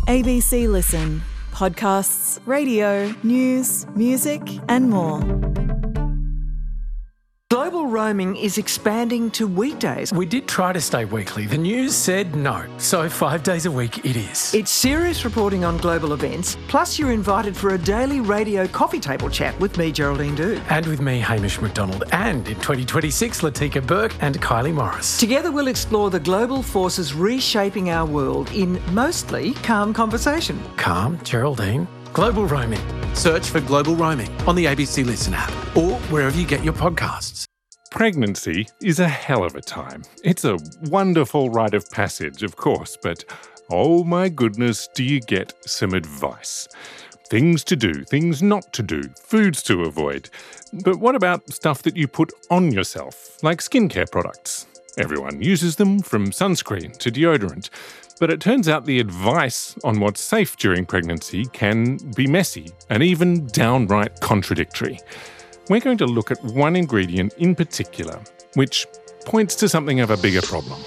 ABC Listen. Podcasts, radio, news, music and more. Global roaming is expanding to weekdays. We did try to stay weekly. The news said no, so 5 days a week it is. It's serious reporting on global events, plus you're invited for a daily radio coffee table chat with me, Geraldine Doogue. And with me, Hamish McDonald. And in 2026, Latika Burke and Kylie Morris. Together we'll explore the global forces reshaping our world in mostly calm conversation. Calm, Geraldine. Global roaming. Search for Global Roaming on the ABC Listen app or wherever you get your podcasts. Pregnancy is a hell of a time. It's a wonderful rite of passage, of course, but oh my goodness, do you get some advice? Things to do, things not to do, foods to avoid. But what about stuff that you put on yourself, like skincare products? Everyone uses them, from sunscreen to deodorant. But it turns out the advice on what's safe during pregnancy can be messy and even downright contradictory. We're going to look at one ingredient in particular, which points to something of a bigger problem.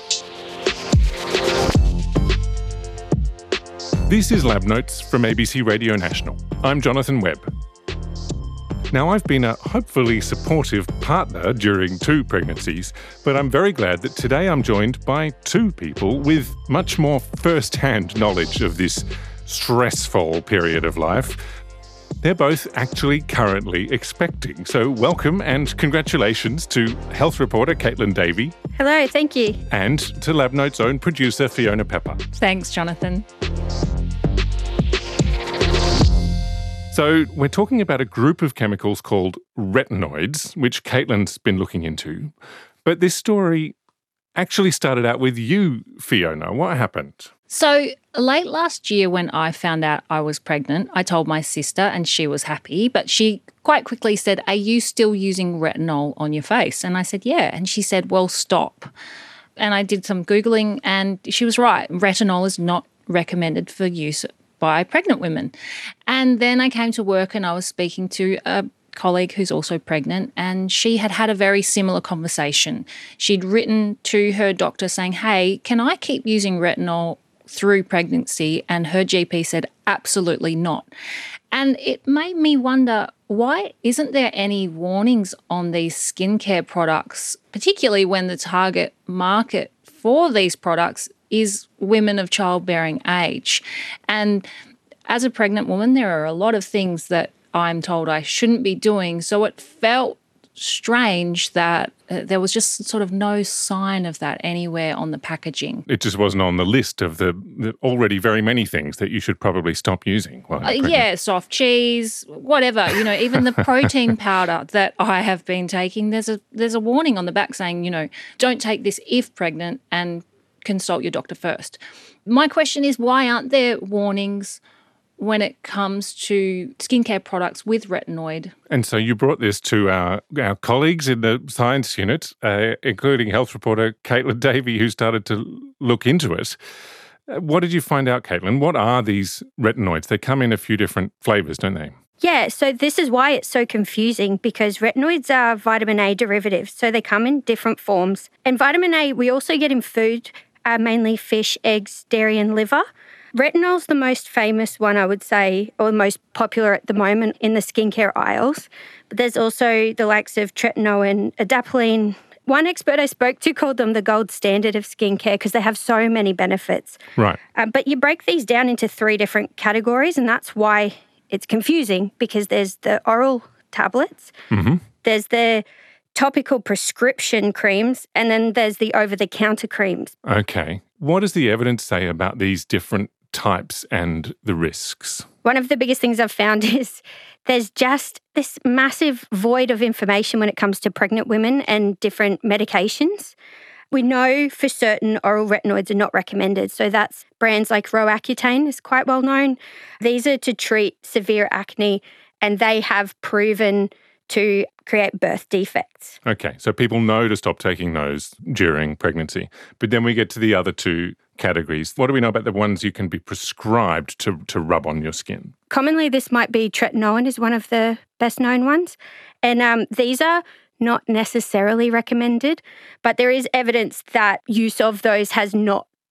This is Lab Notes from ABC Radio National. I'm Jonathan Webb. Now, I've been a hopefully supportive partner during 2 pregnancies, but I'm very glad that today I'm joined by 2 people with much more first-hand knowledge of this stressful period of life. They're both actually currently expecting, so welcome and congratulations to health reporter Caitlin Davey. Hello, thank you. And to Lab Notes' own producer Fiona Pepper. Thanks, Jonathan. So we're talking about a group of chemicals called retinoids, which Caitlin's been looking into. But this story actually started out with you, Fiona. What happened? So late last year when I found out I was pregnant, I told my sister and she was happy, but she quite quickly said, "Are you still using retinol on your face?" And I said, "Yeah." And she said, "Well, stop." And I did some Googling and she was right. Retinol is not recommended for use by pregnant women. And then I came to work and I was speaking to a colleague who's also pregnant, and she had had a very similar conversation. She'd written to her doctor saying, "Hey, can I keep using retinol through pregnancy?" And her GP said, "Absolutely not." And it made me wonder, why isn't there any warnings on these skincare products, particularly when the target market for these products is women of childbearing age? And as a pregnant woman, there are a lot of things that I'm told I shouldn't be doing. So it felt strange that there was just sort of no sign of that anywhere on the packaging. It just wasn't on the list of the already very many things that you should probably stop using while you're pregnant. Yeah, soft cheese, whatever. Even the protein powder that I have been taking, there's a warning on the back saying, don't take this if pregnant and consult your doctor first. My question is, why aren't there warnings when it comes to skincare products with retinoid? And so you brought this to our colleagues in the science unit, including health reporter Caitlin Davey, who started to look into it. What did you find out, Caitlin? What are these retinoids? They come in a few different flavours, don't they? Yeah, so this is why it's so confusing, because retinoids are vitamin A derivatives, so they come in different forms. And vitamin A we also get in food, mainly fish, eggs, dairy and liver. Retinol's the most famous one, I would say, or the most popular at the moment in the skincare aisles. But there's also the likes of tretinoin and adapalene. One expert I spoke to called them the gold standard of skincare because they have so many benefits. Right. But you break these down into 3 different categories, and that's why it's confusing, because there's the oral tablets, there's the topical prescription creams, and then there's the over-the-counter creams. Okay. What does the evidence say about these different types and the risks? One of the biggest things I've found is there's just this massive void of information when it comes to pregnant women and different medications. We know for certain oral retinoids are not recommended. So that's brands like Roaccutane is quite well known. These are to treat severe acne, and they have proven to create birth defects. Okay, so people know to stop taking those during pregnancy. But then we get to the other 2 categories. What do we know about the ones you can be prescribed to rub on your skin? Commonly, this might be tretinoin is one of the best known ones. And these are not necessarily recommended, but there is evidence that use of those has not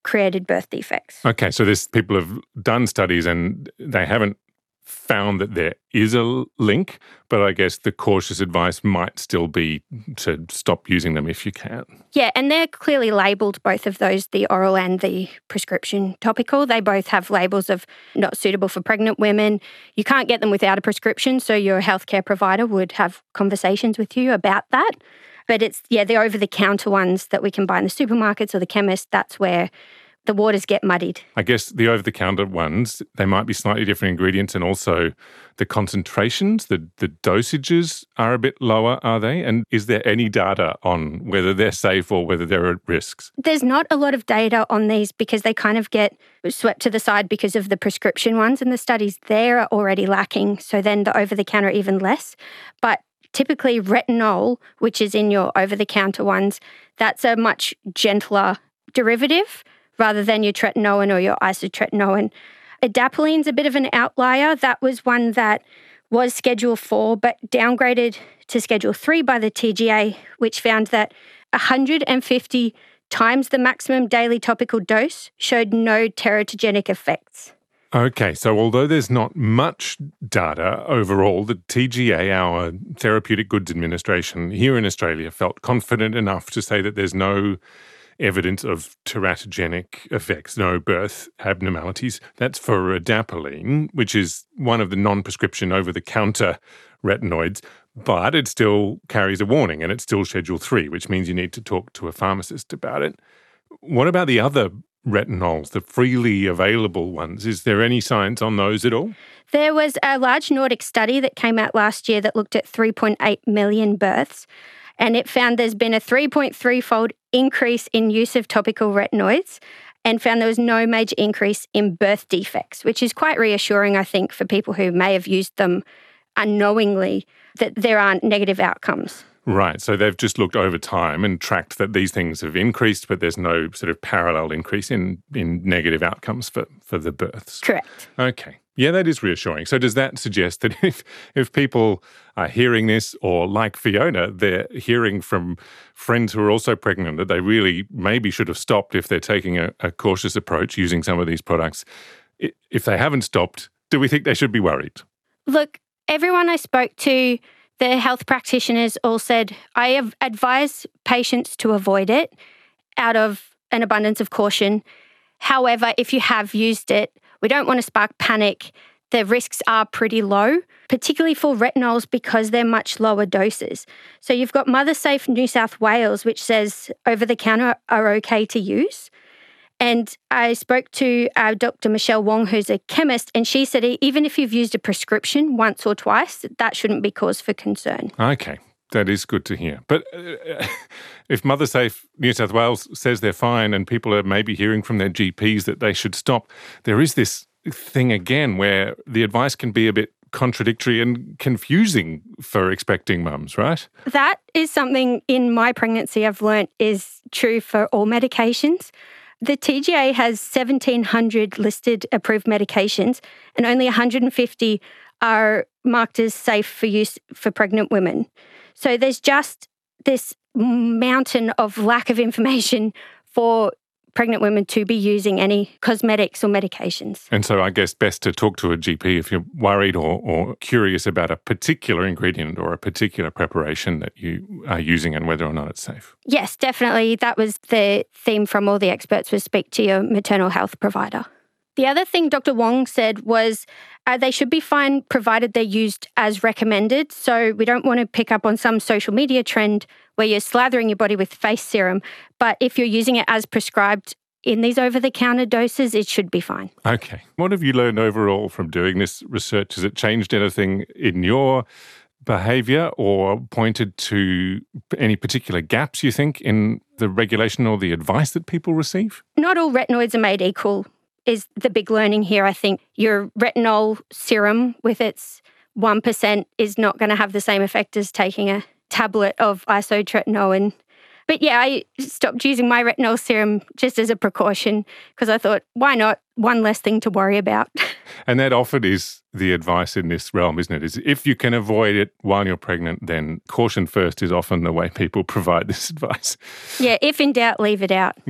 created birth defects. Okay, so people have done studies and they haven't found that there is a link, but I guess the cautious advice might still be to stop using them if you can. Yeah, and they're clearly labelled, both of those, the oral and the prescription topical. They both have labels of not suitable for pregnant women. You can't get them without a prescription, so your healthcare provider would have conversations with you about that. But it's, the over-the-counter ones that we can buy in the supermarkets or the chemist, that's where the waters get muddied. I guess the over-the-counter ones, they might be slightly different ingredients, and also the concentrations, the dosages are a bit lower, are they? And is there any data on whether they're safe or whether there are risks? There's not a lot of data on these because they kind of get swept to the side because of the prescription ones, and the studies there are already lacking. So then the over-the-counter even less. But typically retinol, which is in your over-the-counter ones, that's a much gentler derivative rather than your tretinoin or your isotretinoin. Adapallene's a bit of an outlier. That was one that was Schedule 4 but downgraded to Schedule 3 by the TGA, which found that 150 times the maximum daily topical dose showed no teratogenic effects. Okay, so although there's not much data overall, the TGA, our Therapeutic Goods Administration here in Australia, felt confident enough to say that there's no evidence of teratogenic effects, no birth abnormalities. That's for adapalene, which is one of the non-prescription over-the-counter retinoids, but it still carries a warning and it's still Schedule 3, which means you need to talk to a pharmacist about it. What about the other retinols, the freely available ones? Is there any science on those at all? There was a large Nordic study that came out last year that looked at 3.8 million births, and it found there's been a 3.3-fold increase in use of topical retinoids and found there was no major increase in birth defects, which is quite reassuring, I think, for people who may have used them unknowingly, that there aren't negative outcomes. Right, so they've just looked over time and tracked that these things have increased, but there's no sort of parallel increase in negative outcomes for the births. Correct. Okay. Yeah, that is reassuring. So does that suggest that if people are hearing this, or like Fiona, they're hearing from friends who are also pregnant, that they really maybe should have stopped if they're taking a cautious approach using some of these products? If they haven't stopped, do we think they should be worried? Look, everyone I spoke to, the health practitioners all said, I have advised patients to avoid it out of an abundance of caution. However, if you have used it, we don't want to spark panic. The risks are pretty low, particularly for retinols because they're much lower doses. So you've got MotherSafe New South Wales, which says over-the-counter are okay to use. And I spoke to Dr. Michelle Wong, who's a chemist, and she said even if you've used a prescription once or twice, that shouldn't be cause for concern. Okay, that is good to hear. But if MotherSafe New South Wales says they're fine and people are maybe hearing from their GPs that they should stop, there is this thing again where the advice can be a bit contradictory and confusing for expecting mums, right? That is something in my pregnancy I've learnt is true for all medications. The TGA has 1,700 listed approved medications and only 150 are marked as safe for use for pregnant women. So there's just this mountain of lack of information for pregnant women to be using any cosmetics or medications. And so I guess best to talk to a GP if you're worried or curious about a particular ingredient or a particular preparation that you are using and whether or not it's safe. Yes, definitely. That was the theme from all the experts, was speak to your maternal health provider. The other thing Dr. Wong said was they should be fine provided they're used as recommended. So we don't want to pick up on some social media trend where you're slathering your body with face serum. But if you're using it as prescribed in these over-the-counter doses, it should be fine. Okay. What have you learned overall from doing this research? Has it changed anything in your behaviour or pointed to any particular gaps, you think, in the regulation or the advice that people receive? Not all retinoids are made equal is the big learning here. I think your retinol serum with its 1% is not going to have the same effect as taking a tablet of isotretinoin. But yeah, I stopped using my retinol serum just as a precaution because I thought, why not? One less thing to worry about. And that often is the advice in this realm, isn't it? Is if you can avoid it while you're pregnant, then caution first is often the way people provide this advice. Yeah, if in doubt, leave it out. Yeah.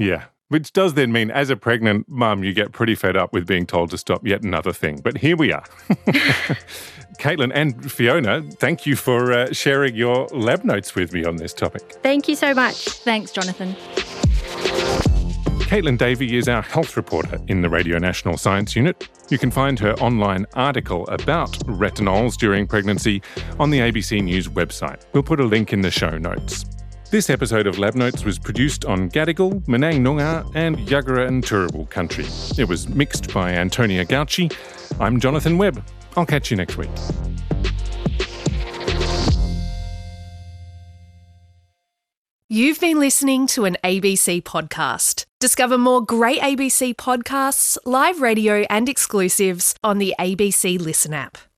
Which does then mean, as a pregnant mum, you get pretty fed up with being told to stop yet another thing. But here we are. Caitlin and Fiona, thank you for sharing your lab notes with me on this topic. Thank you so much. Thanks, Jonathan. Caitlin Davey is our health reporter in the Radio National Science Unit. You can find her online article about retinols during pregnancy on the ABC News website. We'll put a link in the show notes. This episode of Lab Notes was produced on Gadigal, Menang Noongar and Yagara and Turrbal country. It was mixed by Antonia Gauci. I'm Jonathan Webb. I'll catch you next week. You've been listening to an ABC podcast. Discover more great ABC podcasts, live radio and exclusives on the ABC Listen app.